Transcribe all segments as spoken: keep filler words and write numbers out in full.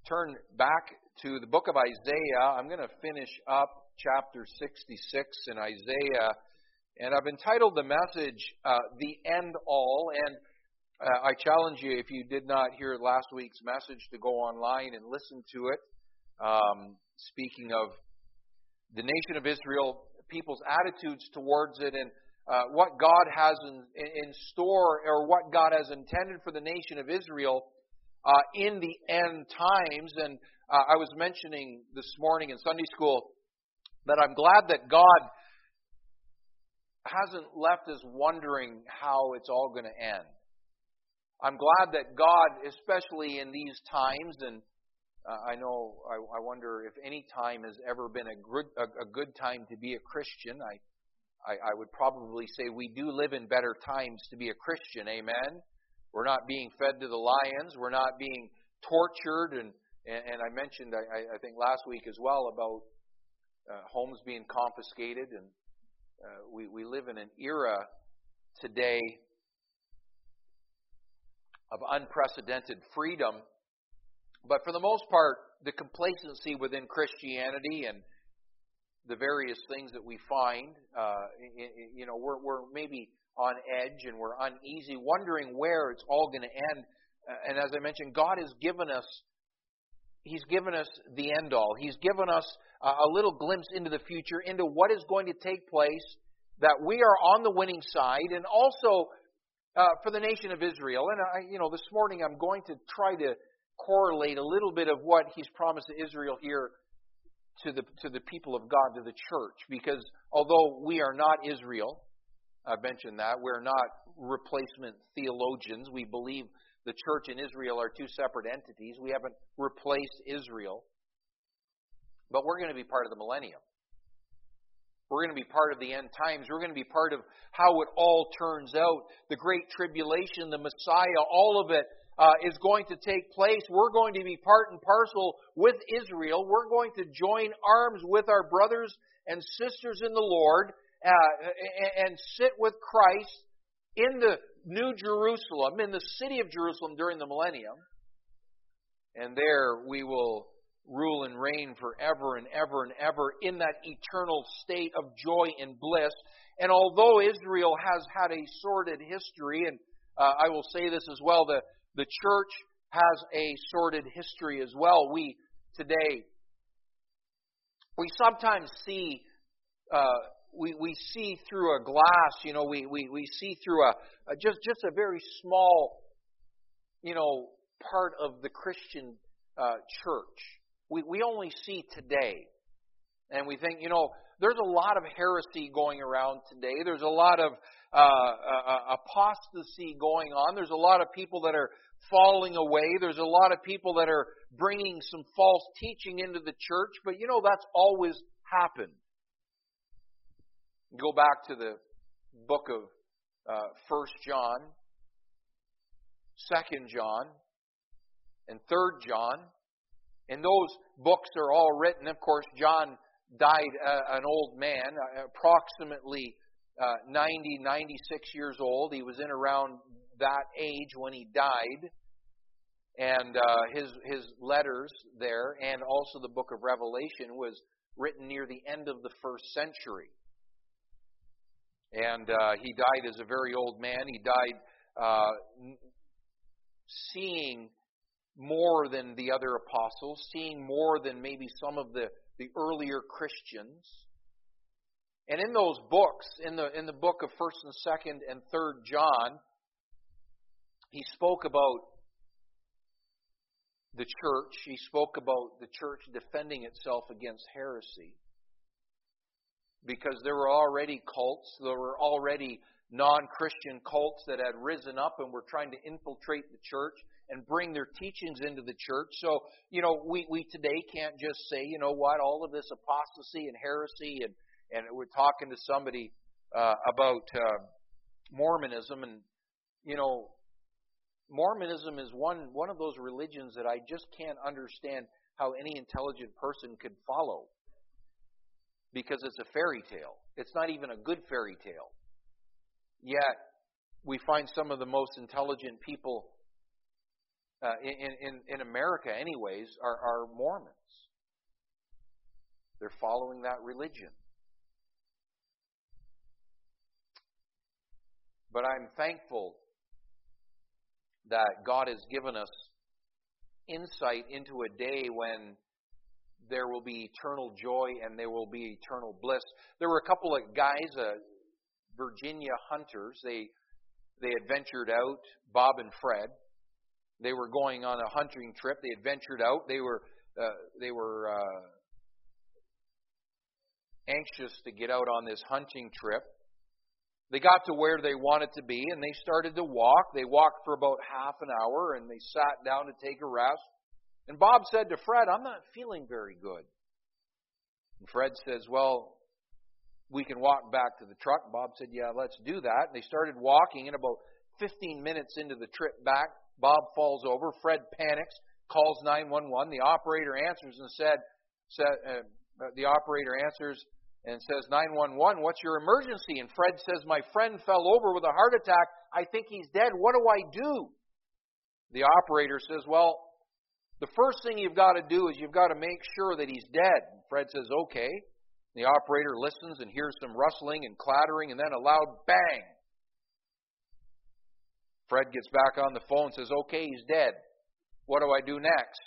turn back to the book of Isaiah. I'm going to finish up chapter sixty-six in Isaiah, and I've entitled the message, uh, The End All. And uh, I challenge you, if you did not hear last week's message, to go online and listen to it. Um, speaking of the nation of Israel, people's attitudes towards it, and uh, what God has in, in store, or what God has intended for the nation of Israel uh, in the end times. And uh, I was mentioning this morning in Sunday school that I'm glad that God hasn't left us wondering how it's all going to end. I'm glad that God, especially in these times, and uh, I know, I, I wonder if any time has ever been a good, a, a good time to be a Christian. I, I, I would probably say we do live in better times to be a Christian, amen? We're not being fed to the lions. We're not being tortured. And, and, and I mentioned, I, I think last week as well, about uh, homes being confiscated. And uh, we, we live in an era today of unprecedented freedom. But for the most part, the complacency within Christianity and the various things that we find, uh, you know, we're, we're maybe on edge and we're uneasy, wondering where it's all going to end. And as I mentioned, God has given us, He's given us the end all. He's given us a little glimpse into the future, into what is going to take place, that we are on the winning side, and also uh, for the nation of Israel. And, I, you know, this morning I'm going to try to correlate a little bit of what He's promised to Israel here to the to the people of God, to the church. Because although we are not Israel, I've mentioned that, we're not replacement theologians. We believe the church and Israel are two separate entities. We haven't replaced Israel. But we're going to be part of the millennium. We're going to be part of the end times. We're going to be part of how it all turns out. The Great Tribulation, the Messiah, all of it uh, is going to take place. We're going to be part and parcel with Israel. We're going to join arms with our brothers and sisters in the Lord uh, and sit with Christ in the New Jerusalem, in the city of Jerusalem during the millennium. And there we will rule and reign forever and ever and ever in that eternal state of joy and bliss. And although Israel has had a sordid history, and uh, I will say this as well, the, the church has a sordid history as well. We today, we sometimes see, uh, we, we see through a glass, you know, we, we, we see through a, a just, just a very small, you know, part of the Christian uh, church. We, we only see today. And we think, you know, there's a lot of heresy going around today. There's a lot of uh, uh, apostasy going on. There's a lot of people that are falling away. There's a lot of people that are bringing some false teaching into the church. But, you know, that's always happened. Go back to the book of uh, First John, Second John, and Third John. And those books are all written. Of course, John died uh, an old man, uh, approximately uh, ninety, ninety-six years old. He was in around that age when he died. And uh, his his letters there, and also the book of Revelation, was written near the end of the first century. And uh, he died as a very old man. He died uh, seeing more than the other apostles, seeing more than maybe some of the, the earlier Christians. And in those books, in the in the book of First and Second and Third John, he spoke about the church. He spoke about the church defending itself against heresy. Because there were already cults, there were already non-Christian cults that had risen up and were trying to infiltrate the church and bring their teachings into the church. So, you know, we, we today can't just say, you know what, all of this apostasy and heresy, and, and we're talking to somebody uh, about uh, Mormonism, and, you know, Mormonism is one, one of those religions that I just can't understand how any intelligent person could follow. Because it's a fairy tale. It's not even a good fairy tale. Yet, we find some of the most intelligent people uh, in, in, in America anyways, are, are Mormons. They're following that religion. But I'm thankful that God has given us insight into a day when there will be eternal joy and there will be eternal bliss. There were a couple of guys, uh, Virginia hunters. They they had ventured out, Bob and Fred. They were going on a hunting trip. They had ventured out. They were uh, they were uh, anxious to get out on this hunting trip. They got to where they wanted to be, and they started to walk. They walked for about half an hour, and they sat down to take a rest. And Bob said to Fred, "I'm not feeling very good." And Fred says, "Well, we can walk back to the truck." Bob said, "Yeah, let's do that." And they started walking, and about fifteen minutes into the trip back, Bob falls over. Fred panics, calls nine one one. The operator answers and said, said uh, the operator answers and says, nine one one, "What's your emergency?" And Fred says, "My friend fell over with a heart attack. I think he's dead. What do I do?" The operator says, "Well, the first thing you've got to do is you've got to make sure that he's dead." And Fred says, "Okay." The operator listens and hears some rustling and clattering and then a loud bang. Fred gets back on the phone and says, "Okay, he's dead. What do I do next?"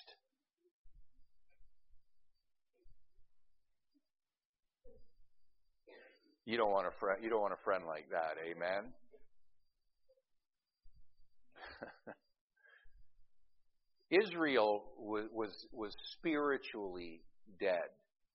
You don't want a friend. You don't want a friend like that, amen. Israel was, was was spiritually dead,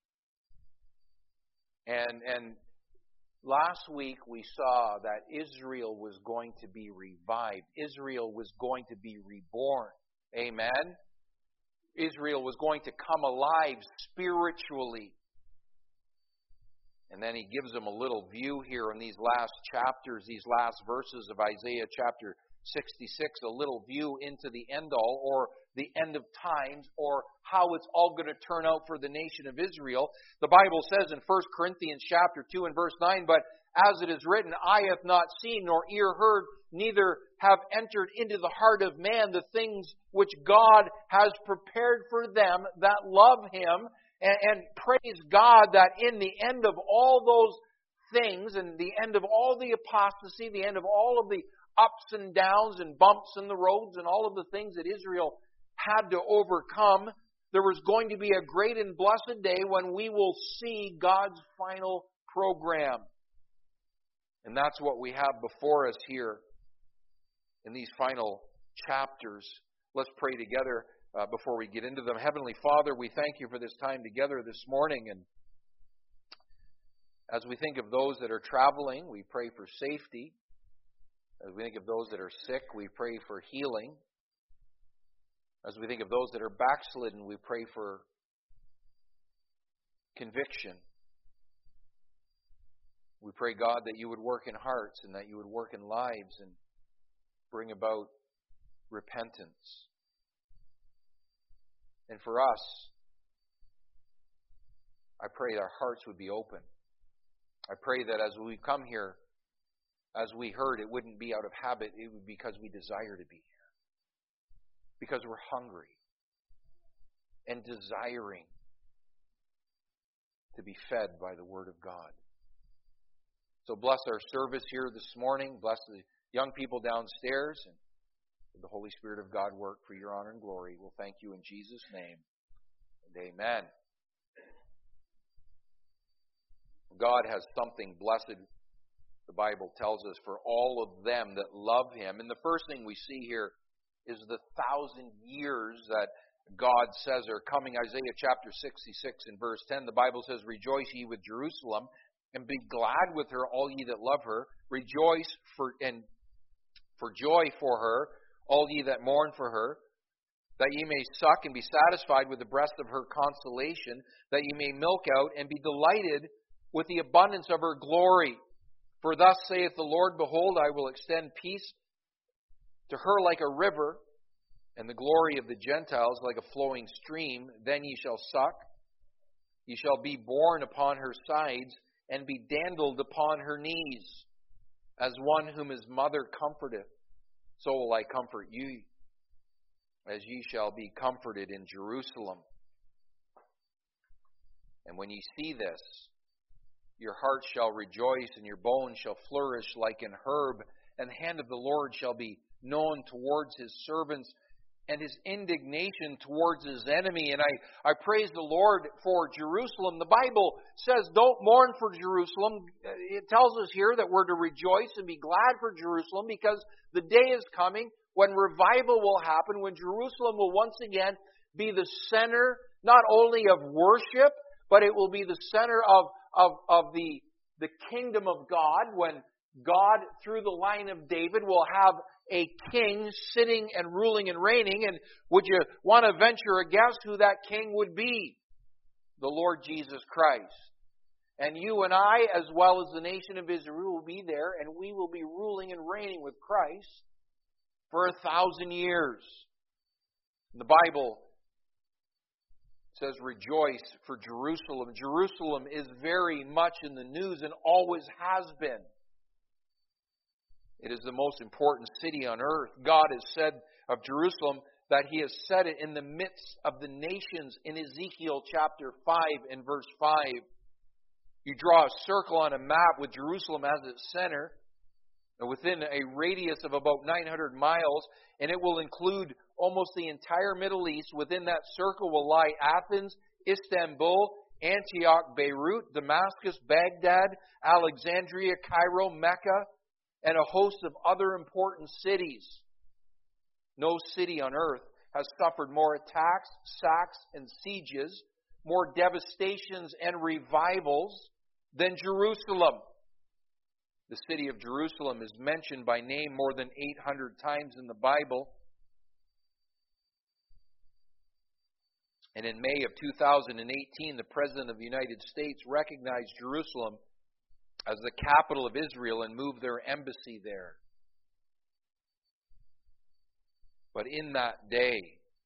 and and last week we saw that Israel was going to be revived. Israel was going to be reborn, amen. Israel was going to come alive spiritually. And then he gives them a little view here in these last chapters, these last verses of Isaiah chapter sixty-six, a little view into the end all, or the end of times, or how it's all going to turn out for the nation of Israel. The Bible says in First Corinthians chapter two and verse nine, "But as it is written, eye hath not seen, nor ear heard, neither have entered into the heart of man the things which God has prepared for them that love Him." And, and praise God that in the end of all those things, and the end of all the apostasy, the end of all of the ups and downs and bumps in the roads and all of the things that Israel had to overcome, there was going to be a great and blessed day when we will see God's final program. And that's what we have before us here in these final chapters. Let's pray together uh, before we get into them. Heavenly Father, we thank You for this time together this morning. And as we think of those that are traveling, we pray for safety. As we think of those that are sick, we pray for healing. As we think of those that are backslidden, we pray for conviction. We pray, God, that You would work in hearts and that You would work in lives and bring about repentance. And for us, I pray that our hearts would be open. I pray that as we come here, as we heard, it wouldn't be out of habit. It would be because we desire to be here. Because we're hungry and desiring to be fed by the Word of God. So bless our service here this morning. Bless the young people downstairs. And the Holy Spirit of God work for Your honor and glory. We'll thank You in Jesus' name. And amen. God has something blessed, the Bible tells us, for all of them that love Him. And the first thing we see here is the thousand years that God says are coming. Isaiah chapter sixty-six and verse ten, the Bible says, "Rejoice ye with Jerusalem, and be glad with her, all ye that love her. Rejoice for and for joy for her, all ye that mourn for her, that ye may suck and be satisfied with the breast of her consolation, that ye may milk out and be delighted with the abundance of her glory. For thus saith the Lord, Behold, I will extend peace to her like a river, and the glory of the Gentiles like a flowing stream. Then ye shall suck, ye shall be borne upon her sides, and be dandled upon her knees. As one whom his mother comforteth, so will I comfort you. as ye shall be comforted in Jerusalem. And when ye see this, your heart shall rejoice, and your bones shall flourish like an herb, and the hand of the Lord shall be known towards His servants, and His indignation towards His enemy. And I, I praise the Lord for Jerusalem. The Bible says, don't mourn for Jerusalem. It tells us here that we're to rejoice and be glad for Jerusalem, because the day is coming when revival will happen, when Jerusalem will once again be the center not only of worship, but it will be the center of, of, of the, the kingdom of God, when God, through the line of David, will have a king sitting and ruling and reigning. And would you want to venture a guess who that king would be? The Lord Jesus Christ. And you and I, as well as the nation of Israel, will be there, and we will be ruling and reigning with Christ for a thousand years. The Bible says, rejoice for Jerusalem. Jerusalem is very much in the news and always has been. It is the most important city on earth. God has said of Jerusalem that He has set it in the midst of the nations in Ezekiel chapter five and verse five. You draw a circle on a map with Jerusalem as its center, within a radius of about nine hundred miles, and it will include almost the entire Middle East. Within that circle will lie Athens, Istanbul, Antioch, Beirut, Damascus, Baghdad, Alexandria, Cairo, Mecca, and a host of other important cities. No city on earth has suffered more attacks, sacks, and sieges, more devastations and revivals than Jerusalem. The city of Jerusalem is mentioned by name more than eight hundred times in the Bible. And in May of two thousand eighteen, the President of the United States recognized Jerusalem as the capital of Israel and moved their embassy there. But in that day,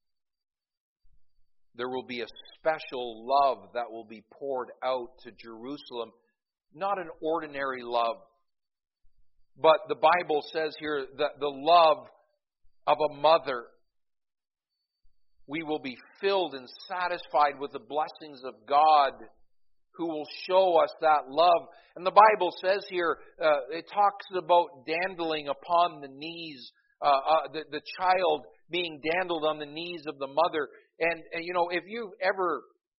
there will be a special love that will be poured out to Jerusalem. Not an ordinary love, but the Bible says here that the love of a mother. We will be filled and satisfied with the blessings of God, who will show us that love. And the Bible says here, uh, it talks about dandling upon the knees, uh, uh, the, the child being dandled on the knees of the mother. And, and you know, if you've ever,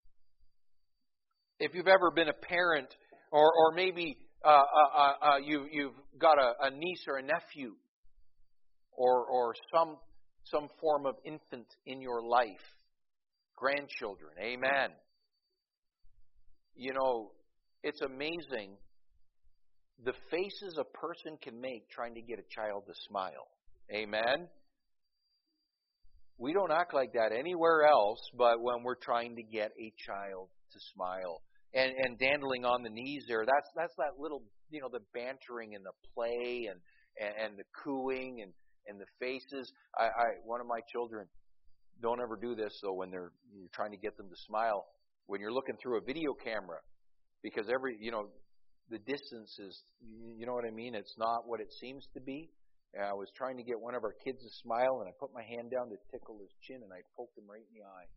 if you've ever been a parent, or or maybe uh, uh, uh, you you've got a, a niece or a nephew, or or some some form of infant in your life, grandchildren, amen. You know, it's amazing the faces a person can make trying to get a child to smile. Amen? We don't act like that anywhere else but when we're trying to get a child to smile. And and dandling on the knees there, that's that's that little, you know, the bantering and the play and, and, and the cooing and, and the faces. I, I one of my children, don't ever do this though when they're you're trying to get them to smile. When you're looking through a video camera, because every, you know, the distance is, you know what I mean? It's not what it seems to be. And I was trying to get one of our kids to smile, and I put my hand down to tickle his chin, and I poked him right in the eye.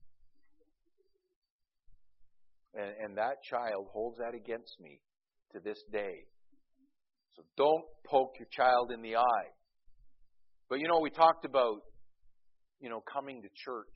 And, and that child holds that against me to this day. So don't poke your child in the eye. But, you know, we talked about, you know, coming to church.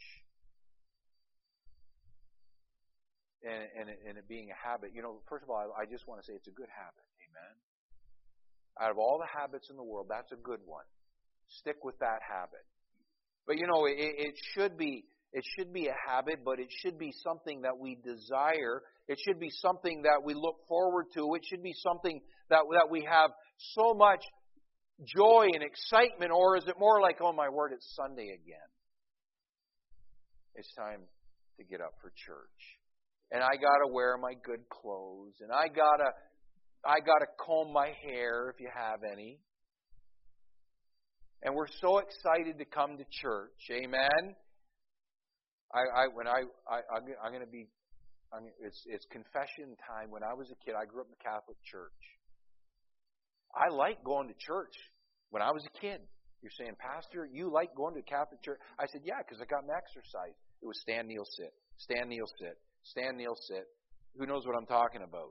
And, and, it, and it being a habit. You know, first of all, I, I just want to say it's a good habit. Amen. Out of all the habits in the world, that's a good one. Stick with that habit. But, you know, it, it should be it should be a habit, but it should be something that we desire. It should be something that we look forward to. It should be something that, that we have so much joy and excitement. Or is it more like, oh my word, it's Sunday again. It's time to get up for church. And I gotta wear my good clothes, and I gotta, I gotta comb my hair if you have any. And we're so excited to come to church, amen. I, I when I, I, I'm going to be, I'm, it's it's confession time. When I was a kid, I grew up in the Catholic Church. I liked going to church when I was a kid. You're saying, Pastor, you like going to Catholic church? I said, yeah, because I got an exercise. It was stand, kneel, sit. Stand, kneel, sit. Stand, kneel, sit. Who knows what I'm talking about?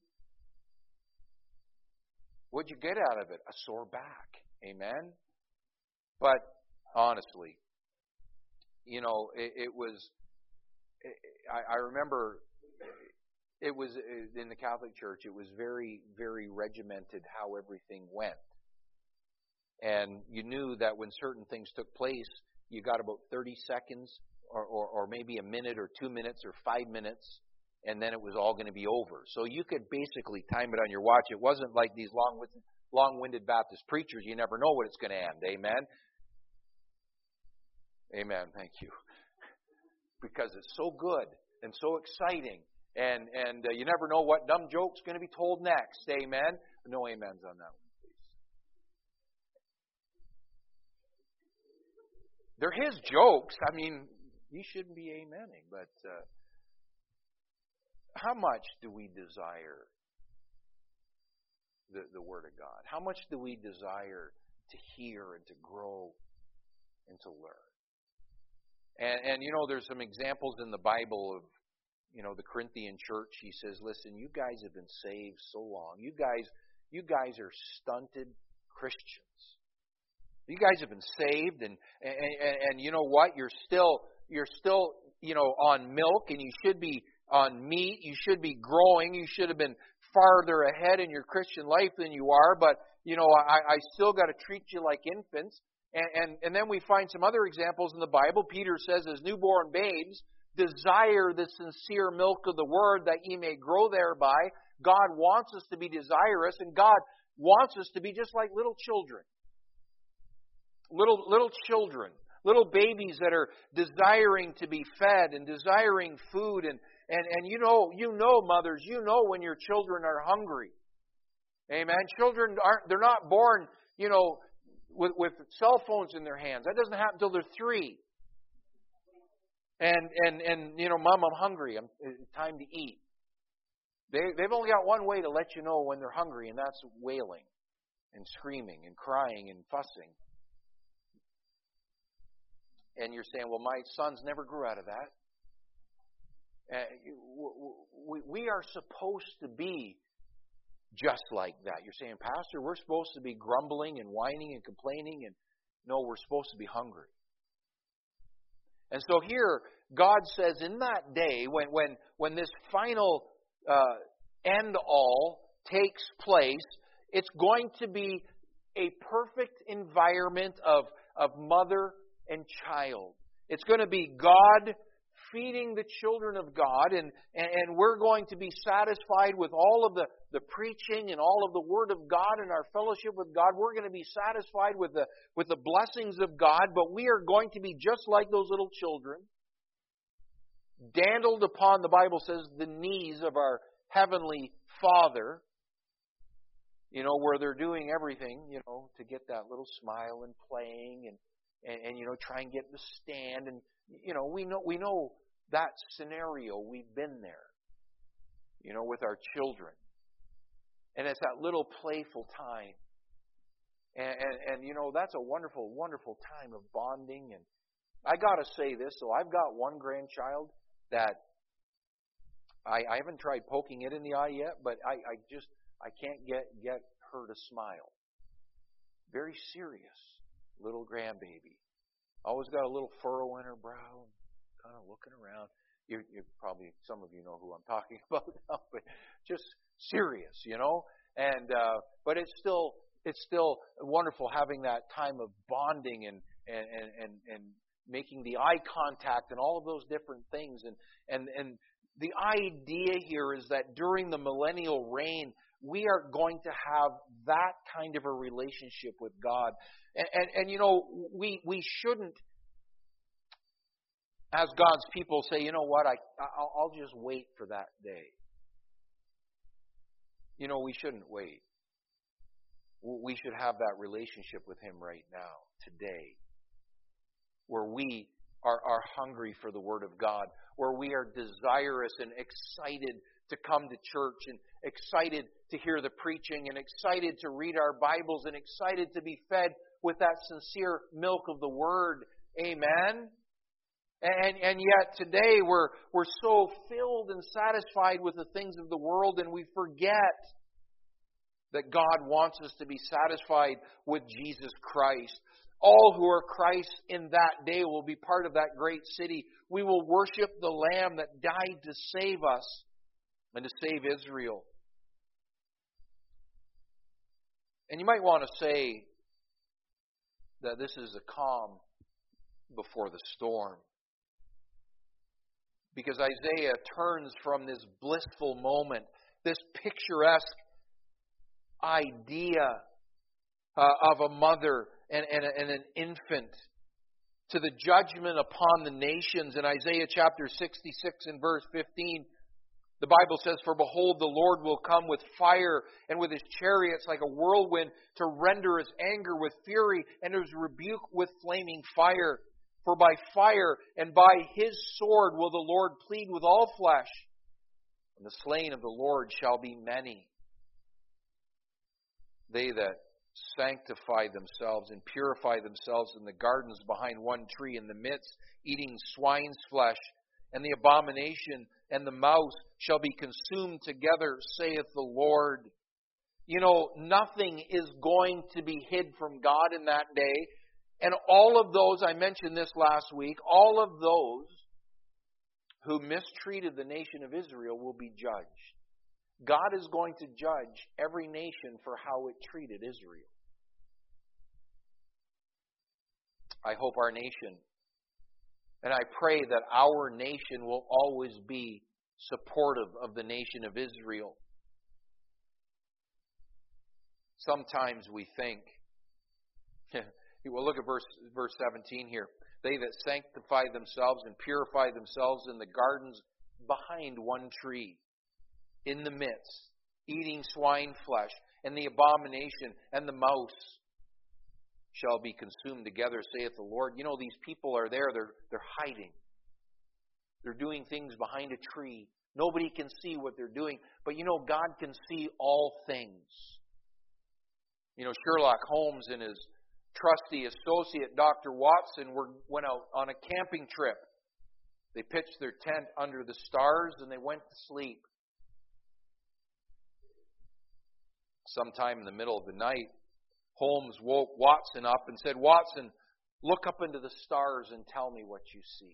What'd you get out of it? A sore back. Amen? But honestly, you know, it, it was, it, I, I remember it was in the Catholic Church, it was very, very regimented how everything went. And you knew that when certain things took place, you got about thirty seconds or, or, or maybe a minute or two minutes or five minutes, and then it was all going to be over. So you could basically time it on your watch. It wasn't like these long, long-winded Baptist preachers. You never know when it's going to end. Amen? Amen. Thank you. Because it's so good and so exciting. And and uh, you never know what dumb joke's going to be told next. Amen? No amens on that one, please. They're his jokes. I mean, you shouldn't be amening. But uh, how much do we desire the, the Word of God? How much do we desire to hear and to grow and to learn? And, and you know, there's some examples in the Bible of, you know, the Corinthian church. He says, listen, you guys have been saved so long. You guys, you guys are stunted Christians. You guys have been saved, and, and, and, and you know what? You're still, you're still, you know, on milk, and you should be on meat. You should be growing. You should have been farther ahead in your Christian life than you are. But, you know, I, I still got to treat you like infants. And, and, and then we find some other examples in the Bible. Peter says, as newborn babes, desire the sincere milk of the Word that ye may grow thereby. God wants us to be desirous, and God wants us to be just like little children. Little little children, little babies that are desiring to be fed and desiring food. And, and, and you know, you know, mothers, you know when your children are hungry. Amen. Children aren't, they're not born, you know, with, with cell phones in their hands. That doesn't happen until they're three. And, and, and you know, Mom, I'm hungry. I'm, it's time to eat. They, they've only got one way to let you know when they're hungry, and that's wailing and screaming and crying and fussing. And you're saying, well, my sons never grew out of that. Uh, we are supposed to be just like that. You're saying, Pastor, we're supposed to be grumbling and whining and complaining. And no, we're supposed to be hungry. And so here, God says in that day, when when, when this final uh, end all takes place, it's going to be a perfect environment of, of mother and child. It's going to be God feeding the children of God, and, and we're going to be satisfied with all of the, the preaching and all of the Word of God and our fellowship with God. We're going to be satisfied with the, with the blessings of God, but we are going to be just like those little children, dandled upon, the Bible says, the knees of our Heavenly Father, you know, where they're doing everything, you know, to get that little smile and playing and And, and you know, try and get the stand, and you know, we know we know that scenario. We've been there, you know, with our children, and it's that little playful time, and, and and you know, that's a wonderful, wonderful time of bonding. And I got to say this, so I've got one grandchild that I, I haven't tried poking it in the eye yet, but I, I just I can't get get her to smile. Very serious. Little grandbaby. Always got a little furrow in her brow, kind of looking around. You, you probably, some of you know who I'm talking about now, but just serious, you know. And uh, but it's still it's still wonderful having that time of bonding and and and and making the eye contact and all of those different things. And and and the idea here is that during the millennial reign, we are going to have that kind of a relationship with God. And, and, and you know, we we shouldn't, as God's people, say, you know what, I, I'll, I'll just wait for that day. You know, we shouldn't wait. We should have that relationship with Him right now, today, where we are, are hungry for the Word of God, where we are desirous and excited to come to church and excited to hear the preaching and excited to read our Bibles and excited to be fed with that sincere milk of the Word. Amen? And, and yet today we're, we're so filled and satisfied with the things of the world, and we forget that God wants us to be satisfied with Jesus Christ. All who are Christ in that day will be part of that great city. We will worship the Lamb that died to save us and to save Israel. And you might want to say that this is a calm before the storm. Because Isaiah turns from this blissful moment, this picturesque idea uh, of a mother and, and, and an infant, to the judgment upon the nations. In Isaiah chapter sixty-six and verse fifteen, the Bible says, "For behold, the Lord will come with fire, and with his chariots like a whirlwind, to render his anger with fury, and his rebuke with flaming fire. For by fire and by his sword will the Lord plead with all flesh, and the slain of the Lord shall be many. They that sanctify themselves and purify themselves in the gardens behind one tree in the midst, eating swine's flesh, and the abomination and the mouse shall be consumed together, saith the Lord." You know, nothing is going to be hid from God in that day. And all of those, I mentioned this last week, all of those who mistreated the nation of Israel will be judged. God is going to judge every nation for how it treated Israel. I hope our nation, and I pray that our nation will always be supportive of the nation of Israel. Sometimes we think, well, look at verse, verse seventeen here. "They that sanctify themselves and purify themselves in the gardens behind one tree, in the midst, eating swine flesh, and the abomination and the mouse shall be consumed together, saith the Lord." You know, these people are there, they're, they're hiding. They're doing things behind a tree. Nobody can see what they're doing. But you know, God can see all things. You know, Sherlock Holmes and his trusty associate, Doctor Watson, were, went out on a camping trip. They pitched their tent under the stars and they went to sleep. Sometime in the middle of the night, Holmes woke Watson up and said, "Watson, look up into the stars and tell me what you see."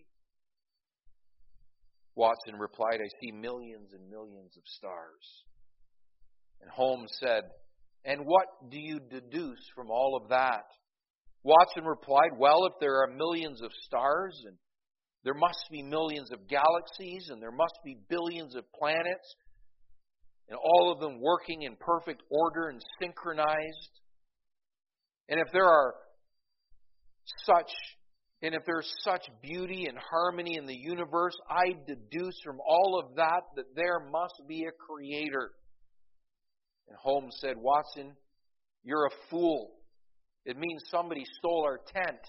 Watson replied, "I see millions and millions of stars." And Holmes said, "And what do you deduce from all of that?" Watson replied, "Well, if there are millions of stars, and there must be millions of galaxies, and there must be billions of planets, and all of them working in perfect order and synchronized. And if there are such, and if there's such beauty and harmony in the universe, I deduce from all of that that there must be a creator." And Holmes said, "Watson, you're a fool. It means somebody stole our tent."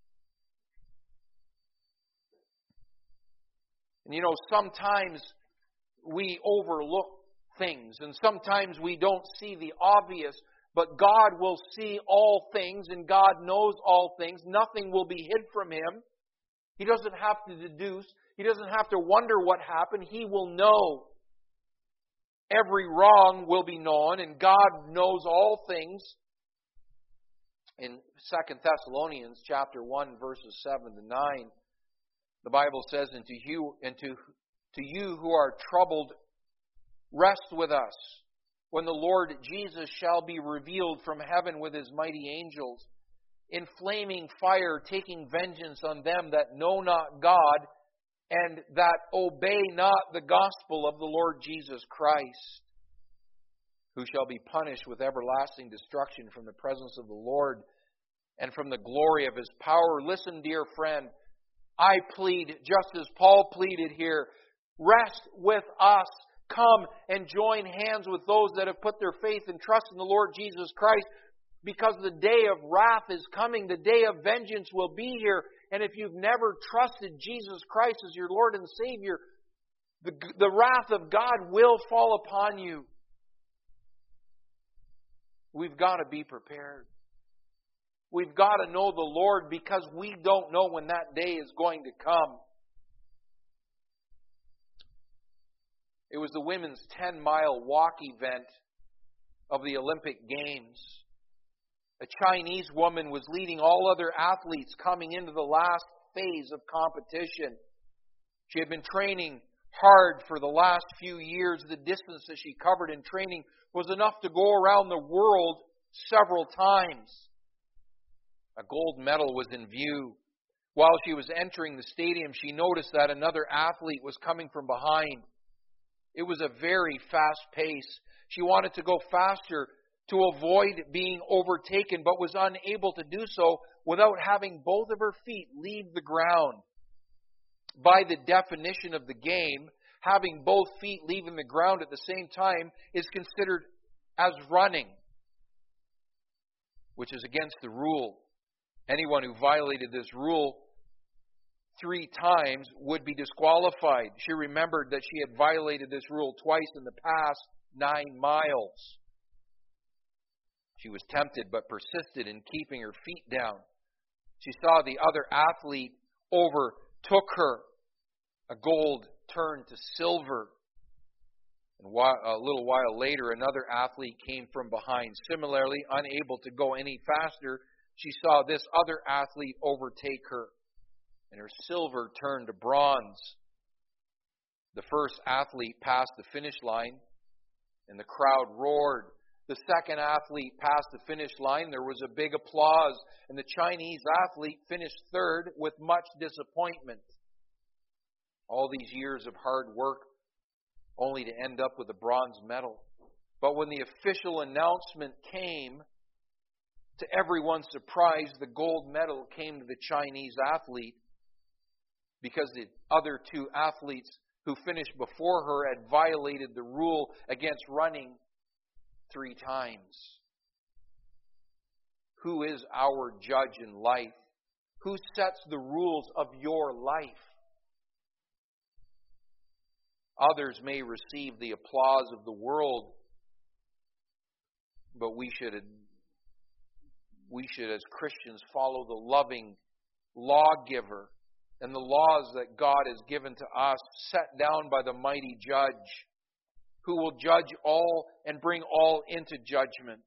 And you know, sometimes we overlook things, and sometimes we don't see the obvious, but God will see all things, and God knows all things. Nothing will be hid from Him. He doesn't have to deduce. He doesn't have to wonder what happened. He will know. Every wrong will be known, and God knows all things. In Second Thessalonians chapter one, verses seven to nine, the Bible says, "And to you, and to, to you who are troubled, rest with us, when the Lord Jesus shall be revealed from heaven with His mighty angels, in flaming fire, taking vengeance on them that know not God, and that obey not the gospel of the Lord Jesus Christ, who shall be punished with everlasting destruction from the presence of the Lord and from the glory of His power." Listen, dear friend, I plead, just as Paul pleaded here, rest with us. Come and join hands with those that have put their faith and trust in the Lord Jesus Christ, because the day of wrath is coming. The day of vengeance will be here. And if you've never trusted Jesus Christ as your Lord and Savior, the, the wrath of God will fall upon you. We've got to be prepared. We've got to know the Lord, because we don't know when that day is going to come. It was the women's ten-mile walk event of the Olympic Games. A Chinese woman was leading all other athletes coming into the last phase of competition. She had been training hard for the last few years. The distance that she covered in training was enough to go around the world several times. A gold medal was in view. While she was entering the stadium, she noticed that another athlete was coming from behind. It was a very fast pace. She wanted to go faster to avoid being overtaken, but was unable to do so without having both of her feet leave the ground. By the definition of the game, having both feet leaving the ground at the same time is considered as running, which is against the rule. Anyone who violated this rule three times would be disqualified. She remembered that she had violated this rule twice in the past nine miles. She was tempted but persisted in keeping her feet down. She saw the other athlete overtook her. A gold turned to silver. And a little while later, another athlete came from behind. Similarly, unable to go any faster, she saw this other athlete overtake her, and her silver turned to bronze. The first athlete passed the finish line, and the crowd roared. The second athlete passed the finish line. There was a big applause, and the Chinese athlete finished third with much disappointment. All these years of hard work only to end up with a bronze medal. But when the official announcement came, to everyone's surprise, the gold medal came to the Chinese athlete, because the other two athletes who finished before her had violated the rule against running three times. Who is our judge in life? Who sets the rules of your life? Others may receive the applause of the world, but we should, we should as Christians follow the loving lawgiver and the laws that God has given to us, set down by the mighty judge, who will judge all and bring all into judgment.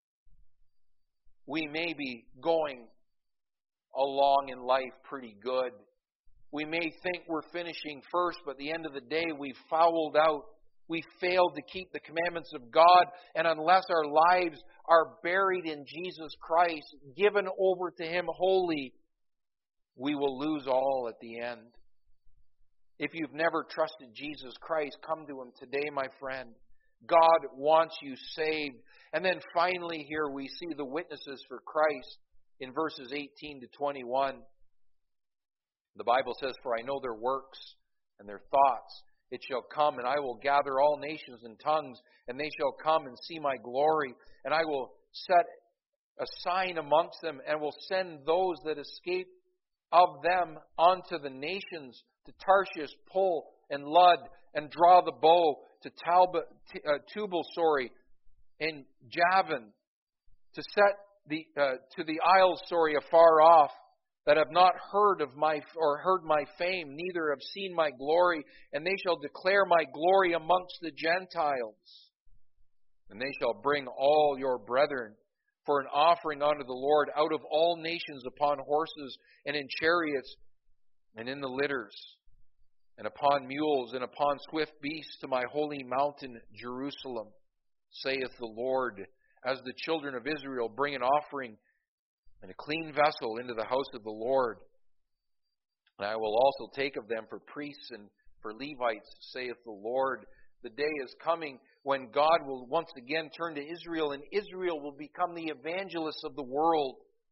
We may be going along in life pretty good. We may think we're finishing first, but at the end of the day, we've fouled out. We failed to keep the commandments of God, and unless our lives are buried in Jesus Christ, given over to Him wholly, we will lose all at the end. If you've never trusted Jesus Christ, come to Him today, my friend. God wants you saved. And then finally here we see the witnesses for Christ in verses eighteen to twenty-one. The Bible says, "For I know their works and their thoughts. It shall come, and I will gather all nations and tongues, and they shall come and see my glory. And I will set a sign amongst them, and will send those that escape of them unto the nations, to Tarshish, Pul, and Lud, and draw the bow, to Talba, uh, Tubal, sorry, and Javan, to set the uh, to the isles, sorry, afar off, that have not heard of my or heard my fame, neither have seen my glory, and they shall declare my glory amongst the Gentiles. And they shall bring all your brethren for an offering unto the Lord out of all nations, upon horses and in chariots and in the litters, and upon mules and upon swift beasts, to my holy mountain Jerusalem, saith the Lord, as the children of Israel bring an offering and a clean vessel into the house of the Lord. And I will also take of them for priests and for Levites, saith the Lord." The day is coming when God will once again turn to Israel, and Israel will become the evangelists of the world.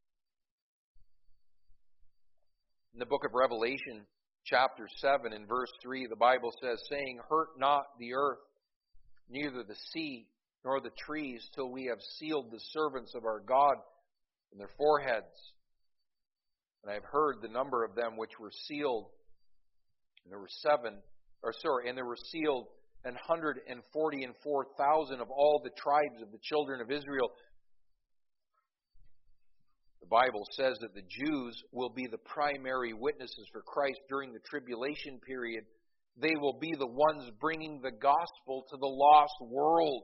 In the book of Revelation, chapter seven, and verse three, the Bible says, saying, "Hurt not the earth, neither the sea, nor the trees, till we have sealed the servants of our God in their foreheads." And I've heard the number of them which were sealed. And there were seven, or sorry, and there were sealed an hundred and forty and four thousand of all the tribes of the children of Israel. The Bible says that the Jews will be the primary witnesses for Christ during the tribulation period. They will be the ones bringing the gospel to the lost world.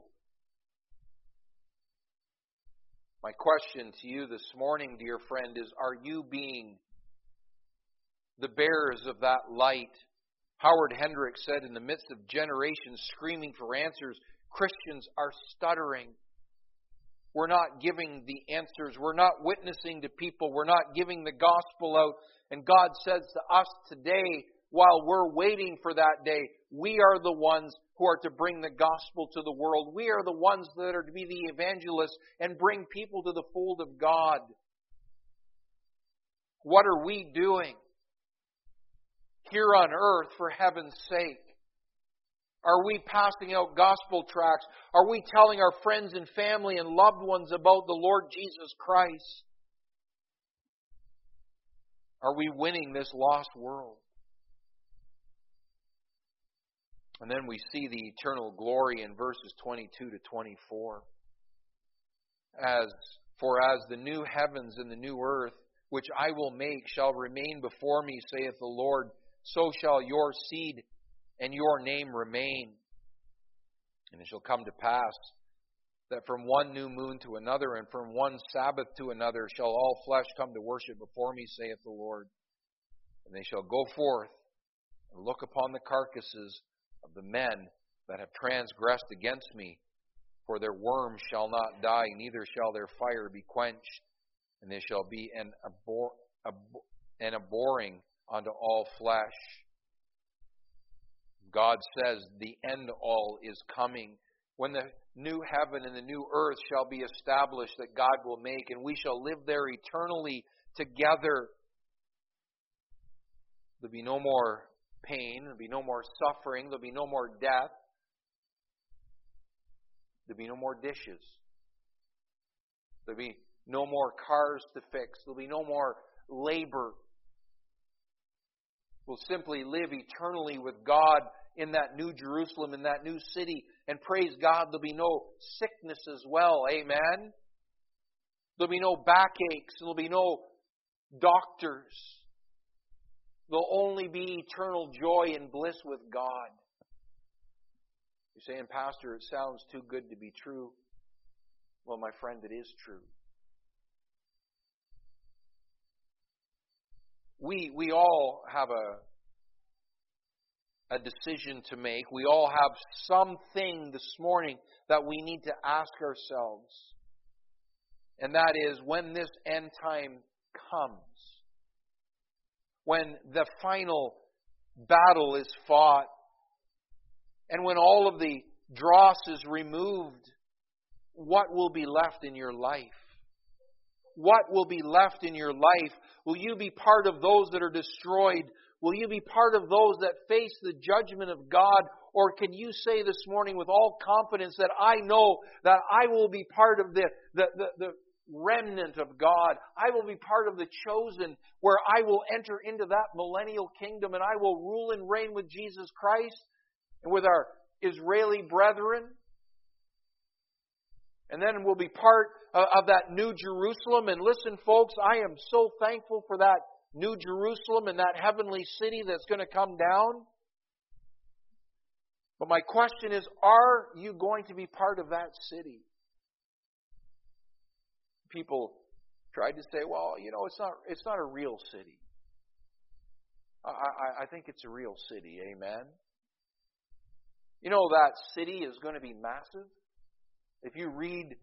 My question to you this morning, dear friend, is, are you being the bearers of that light? Howard Hendricks said, in the midst of generations screaming for answers, Christians are stuttering. We're not giving the answers. We're not witnessing to people. We're not giving the gospel out. And God says to us today, while we're waiting for that day, we are the ones who are to bring the gospel to the world. We are the ones that are to be the evangelists and bring people to the fold of God. What are we doing here on earth for heaven's sake? Are we passing out gospel tracts? Are we telling our friends and family and loved ones about the Lord Jesus Christ? Are we winning this lost world? And then we see the eternal glory in verses twenty-two to twenty-four. As for as the new heavens and the new earth, which I will make, shall remain before me, saith the Lord, so shall your seed and your name remain. And it shall come to pass that from one new moon to another, and from one Sabbath to another, shall all flesh come to worship before me, saith the Lord. And they shall go forth and look upon the carcasses of the men that have transgressed against me, for their worm shall not die, neither shall their fire be quenched, and they shall be an, abhor, abhor, an abhorring unto all flesh. God says the end all is coming. When the new heaven and the new earth shall be established that God will make, and we shall live there eternally together, there'll be no more pain, there'll be no more suffering, there'll be no more death, there'll be no more dishes, there'll be no more cars to fix, there'll be no more labor. We'll simply live eternally with God in that new Jerusalem, in that new city, and praise God, there'll be no sickness as well, amen? There'll be no backaches, there'll be no doctors. There'll only be eternal joy and bliss with God. You're saying, Pastor, it sounds too good to be true. Well, my friend, it is true. We we all have a a decision to make. We all have something this morning that we need to ask ourselves. And that is, when this end time comes, when the final battle is fought, and when all of the dross is removed, what will be left in your life? What will be left in your life? Will you be part of those that are destroyed? Will you be part of those that face the judgment of God? Or can you say this morning with all confidence that I know that I will be part of the, the, the, the remnant of God. I will be part of the chosen, where I will enter into that millennial kingdom, and I will rule and reign with Jesus Christ and with our Israeli brethren. And then we'll be part of that new Jerusalem. And listen, folks, I am so thankful for that new Jerusalem and that heavenly city that's going to come down. But my question is, are you going to be part of that city? People tried to say, well, you know, it's not it's not a real city. I, I, I think it's a real city, amen? You know, that city is going to be massive. If you read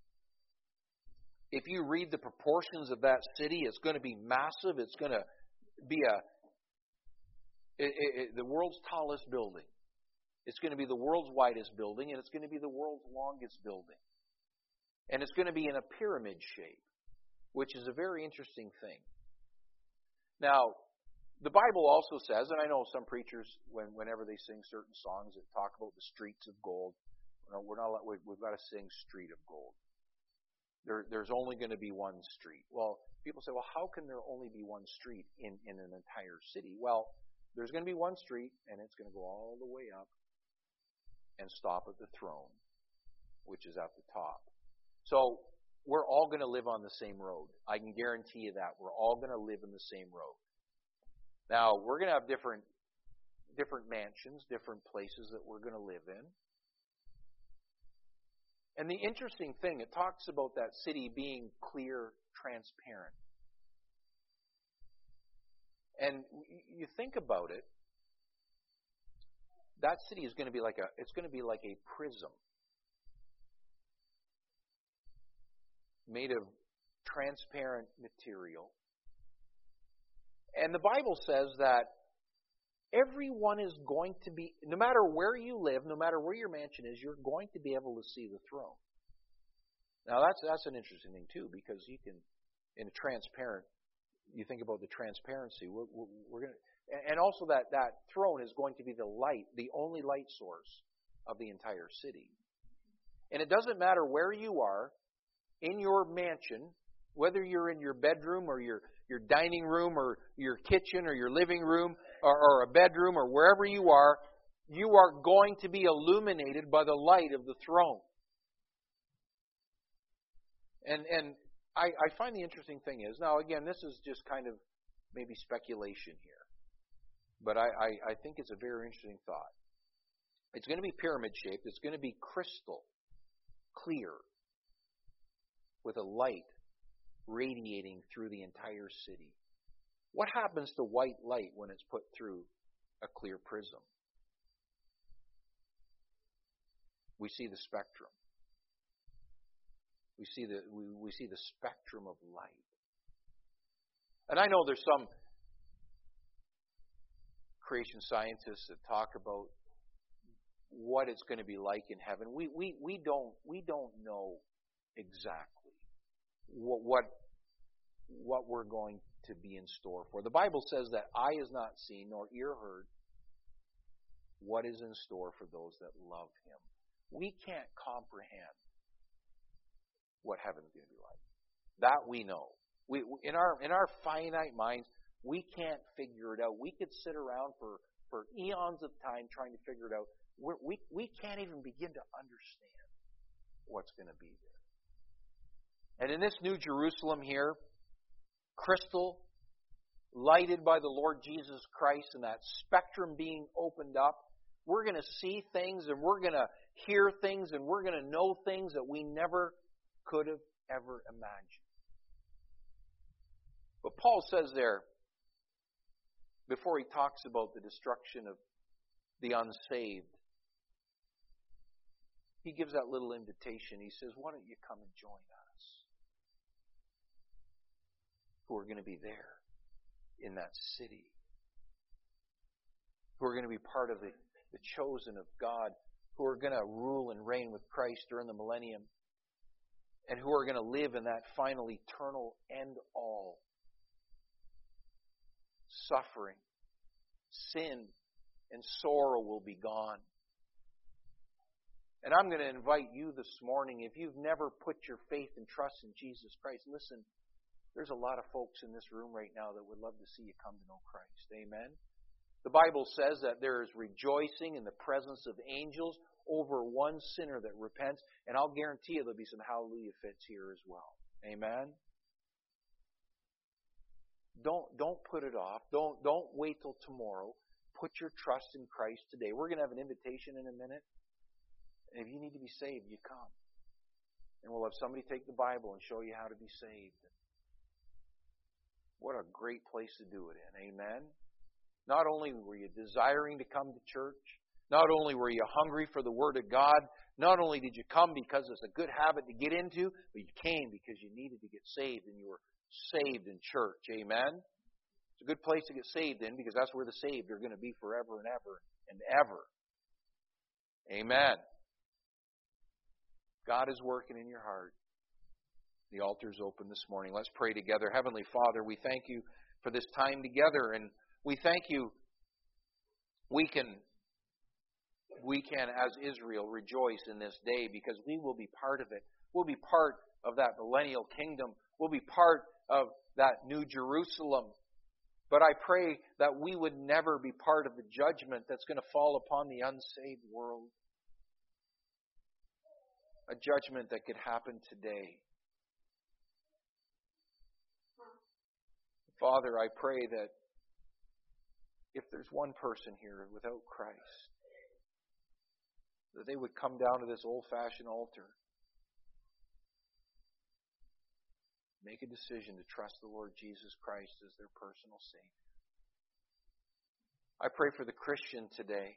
if you read the proportions of that city, it's going to be massive. It's going to be a it, it, the world's tallest building. It's going to be the world's widest building, and it's going to be the world's longest building. And it's going to be in a pyramid shape, which is a very interesting thing. Now, the Bible also says, and I know some preachers, when, whenever they sing certain songs that talk about the streets of gold, you know, we're not, we've got to sing Street of Gold. There, there's only going to be one street. Well, if People say, well, how can there only be one street in, in an entire city? Well, there's going to be one street, and it's going to go all the way up and stop at the throne, which is at the top. So we're all going to live on the same road. I can guarantee you that. We're all going to live in the same road. Now, we're going to have different different mansions, different places that we're going to live in. And the interesting thing, it talks about that city being clear, transparent. And you think about it, that city is going to be like a it's going to be like a prism made of transparent material. And the Bible says that everyone is going to be, no matter where you live, no matter where your mansion is, you're going to be able to see the throne. Now that's that's an interesting thing too, because you can, in a transparent, you think about the transparency. We're, we're going to, and also that that throne is going to be the light, the only light source of the entire city. And it doesn't matter where you are in your mansion, whether you're in your bedroom or your your dining room or your kitchen or your living room or, or a bedroom or wherever you are, you are going to be illuminated by the light of the throne. And and I, I find the interesting thing is, now again, this is just kind of maybe speculation here, but I, I, I think it's a very interesting thought. It's going to be pyramid shaped. It's going to be crystal clear with a light radiating through the entire city. What happens to white light when it's put through a clear prism? We see the spectrum. We see the we, we see the spectrum of light. And I know there's some creation scientists that talk about what it's going to be like in heaven. We we we don't we don't know exactly what what what we're going to be in store for. The Bible says that eye is not seen nor ear heard what is in store for those that love Him. We can't comprehend what heaven's going to be like. That we know. We in our in our finite minds, we can't figure it out. We could sit around for, for eons of time trying to figure it out. We're, we we can't even begin to understand what's going to be there. And in this New Jerusalem here, crystal, lighted by the Lord Jesus Christ, and that spectrum being opened up, we're going to see things and we're going to hear things and we're going to know things that we never could have ever imagined. But Paul says there, before he talks about the destruction of the unsaved, he gives that little invitation. He says, why don't you come and join us, who are going to be there in that city, who are going to be part of the, the chosen of God, who are going to rule and reign with Christ during the millennium, and who are going to live in that final eternal end all. Suffering, sin, and sorrow will be gone. And I'm going to invite you this morning, if you've never put your faith and trust in Jesus Christ, listen, there's a lot of folks in this room right now that would love to see you come to know Christ. Amen? The Bible says that there is rejoicing in the presence of angels over one sinner that repents, and I'll guarantee you there'll be some hallelujah fits here as well. Amen? Don't don't put it off. Don't don't wait till tomorrow. Put your trust in Christ today. We're going to have an invitation in a minute. And if you need to be saved, you come. And we'll have somebody take the Bible and show you how to be saved. What a great place to do it in. Amen? Not only were you desiring to come to church, not only were you hungry for the Word of God, not only did you come because it's a good habit to get into, but you came because you needed to get saved and you were saved in church. Amen? It's a good place to get saved in because that's where the saved are going to be forever and ever and ever. Amen. God is working in your heart. The altar is open this morning. Let's pray together. Heavenly Father, we thank you for this time together, and we thank you we can we can as Israel rejoice in this day because we will be part of it. We'll be part of that millennial kingdom. We'll be part of that New Jerusalem. But I pray that we would never be part of the judgment that's going to fall upon the unsaved world. A judgment that could happen today. Father, I pray that if there's one person here without Christ, that they would come down to this old-fashioned altar, make a decision to trust the Lord Jesus Christ as their personal Savior. I pray for the Christian today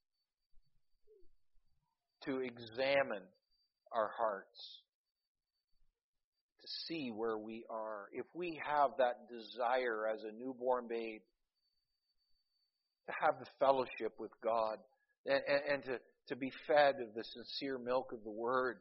to examine our hearts, to see where we are. If we have that desire as a newborn babe to have the fellowship with God and, and, and to, to be fed of the sincere milk of the Word,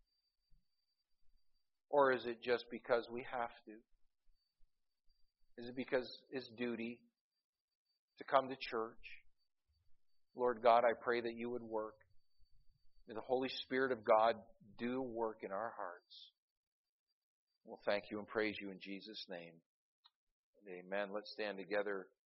or is it just because we have to? Is it because it's duty to come to church? Lord God, I pray that you would work. May the Holy Spirit of God do work in our hearts. We'll thank you and praise you in Jesus' name. Amen. Let's stand together.